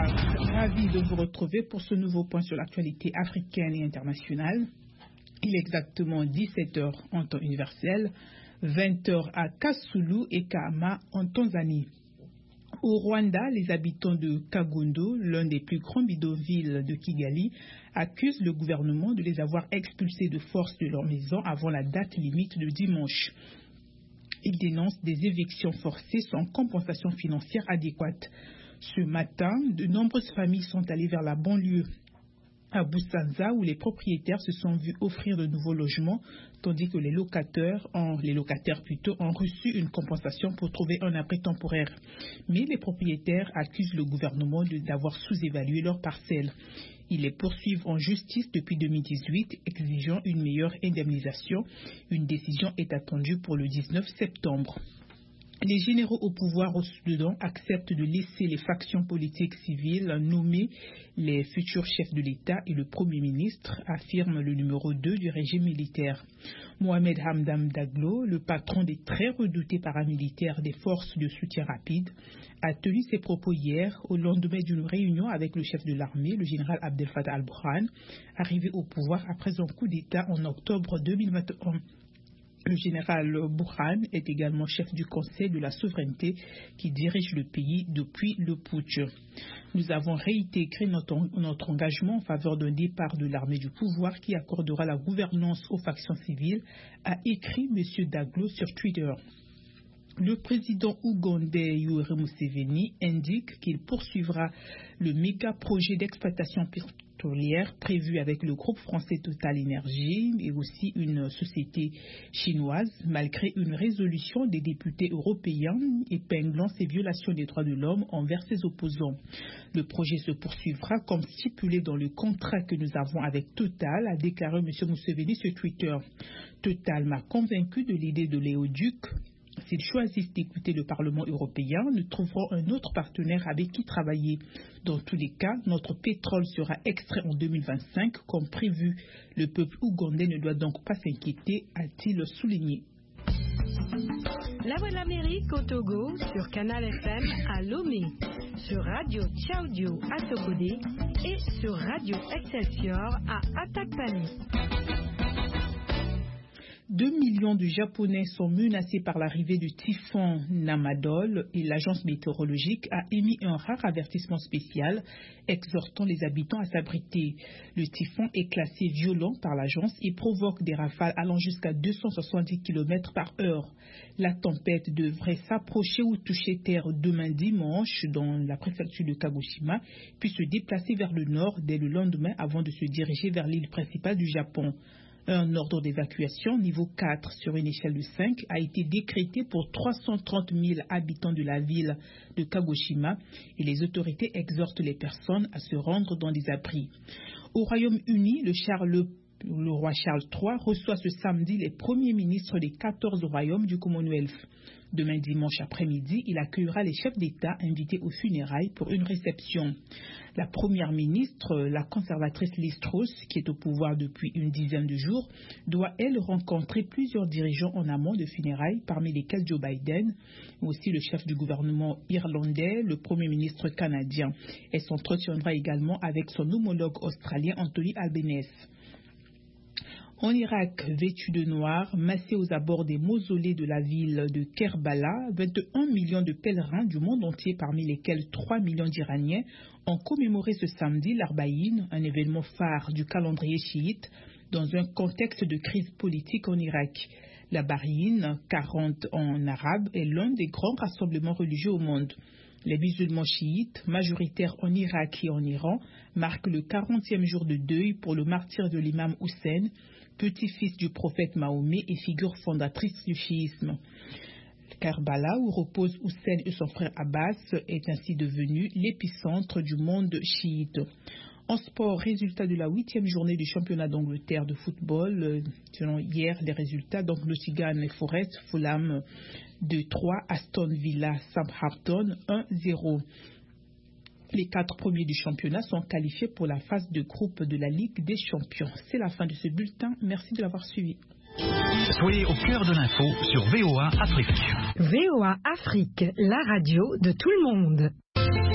Bonsoir, ravi de vous retrouver pour ce nouveau point sur l'actualité africaine et internationale. Il est exactement 17h en temps universel, 20h à Kasulu et Kahama en Tanzanie. Au Rwanda, les habitants de Kagondo, l'un des plus grands bidonvilles de Kigali, accusent le gouvernement de les avoir expulsés de force de leur maison avant la date limite de dimanche. Ils dénoncent des évictions forcées sans compensation financière adéquate. Ce matin, de nombreuses familles sont allées vers la banlieue à Busanza où les propriétaires se sont vus offrir de nouveaux logements tandis que les locataires ont reçu une compensation pour trouver un abri temporaire. Mais les propriétaires accusent le gouvernement d'avoir sous-évalué leurs parcelles. Ils les poursuivent en justice depuis 2018, exigeant une meilleure indemnisation. Une décision est attendue pour le 19 septembre. Les généraux au pouvoir au Soudan acceptent de laisser les factions politiques civiles nommer les futurs chefs de l'État et le Premier ministre, affirme le numéro 2 du régime militaire. Mohamed Hamdan Daglo, le patron des très redoutés paramilitaires des forces de soutien rapide, a tenu ses propos hier au lendemain d'une réunion avec le chef de l'armée, le général Abdel Fattah al-Burhan, arrivé au pouvoir après un coup d'État en octobre 2021. Le général Burhan est également chef du Conseil de la souveraineté qui dirige le pays depuis le putsch. Nous avons réitéré notre engagement en faveur d'un départ de l'armée du pouvoir qui accordera la gouvernance aux factions civiles, a écrit M. Daglo sur Twitter. Le président ougandais Yoweri Museveni indique qu'il poursuivra le méga projet d'exploitation pétrolière prévu avec le groupe français Total Énergie et aussi une société chinoise, malgré une résolution des députés européens épinglant ces violations des droits de l'homme envers ses opposants. Le projet se poursuivra comme stipulé dans le contrat que nous avons avec Total, a déclaré M. Museveni sur Twitter. Total m'a convaincu de l'idée de l'éoduc. S'ils choisissent d'écouter le Parlement européen, nous trouverons un autre partenaire avec qui travailler. Dans tous les cas, notre pétrole sera extrait en 2025 comme prévu. Le peuple ougandais ne doit donc pas s'inquiéter, a-t-il souligné. La Voix de l'Amérique au Togo sur Canal FM à Lomé, sur Radio Tchaudio à Tokodé et sur Radio Excelsior à Atakpani. 2 millions de Japonais sont menacés par l'arrivée du typhon Namadol et l'agence météorologique a émis un rare avertissement spécial exhortant les habitants à s'abriter. Le typhon est classé violent par l'agence et provoque des rafales allant jusqu'à 270 km/h. La tempête devrait s'approcher ou toucher terre demain dimanche dans la préfecture de Kagoshima, puis se déplacer vers le nord dès le lendemain avant de se diriger vers l'île principale du Japon. Un ordre d'évacuation niveau 4 sur une échelle de 5 a été décrété pour 330 000 habitants de la ville de Kagoshima et les autorités exhortent les personnes à se rendre dans des abris. Au Royaume-Uni, le roi Charles III reçoit ce samedi les premiers ministres des 14 royaumes du Commonwealth. Demain dimanche après-midi, il accueillera les chefs d'État invités aux funérailles pour une réception. La première ministre, la conservatrice Liz Truss, qui est au pouvoir depuis une dizaine de jours, doit, elle, rencontrer plusieurs dirigeants en amont de funérailles, parmi lesquels Joe Biden, mais aussi le chef du gouvernement irlandais, le premier ministre canadien. Elle s'entretiendra également avec son homologue australien Anthony Albanese. En Irak, vêtu de noir, massé aux abords des mausolées de la ville de Kerbala, 21 millions de pèlerins du monde entier, parmi lesquels 3 millions d'Iraniens, ont commémoré ce samedi l'Arbaïn, un événement phare du calendrier chiite, dans un contexte de crise politique en Irak. La Barine, 40 en arabe, est l'un des grands rassemblements religieux au monde. Les musulmans chiites, majoritaires en Irak et en Iran, marquent le 40e jour de deuil pour le martyre de l'imam Hussein, petit-fils du prophète Mahomet et figure fondatrice du chiisme. Karbala, où reposent Hussein et son frère Abbas, est ainsi devenu l'épicentre du monde chiite. En sport, résultat de la 8e journée du championnat d'Angleterre de football. Selon hier, les résultats, donc Nottingham Forest, Fulham 2-3, Aston Villa, Southampton 1-0. Les 4 premiers du championnat sont qualifiés pour la phase de groupe de la Ligue des Champions. C'est la fin de ce bulletin. Merci de l'avoir suivi. Soyez au cœur de l'info sur VOA Afrique. VOA Afrique, la radio de tout le monde.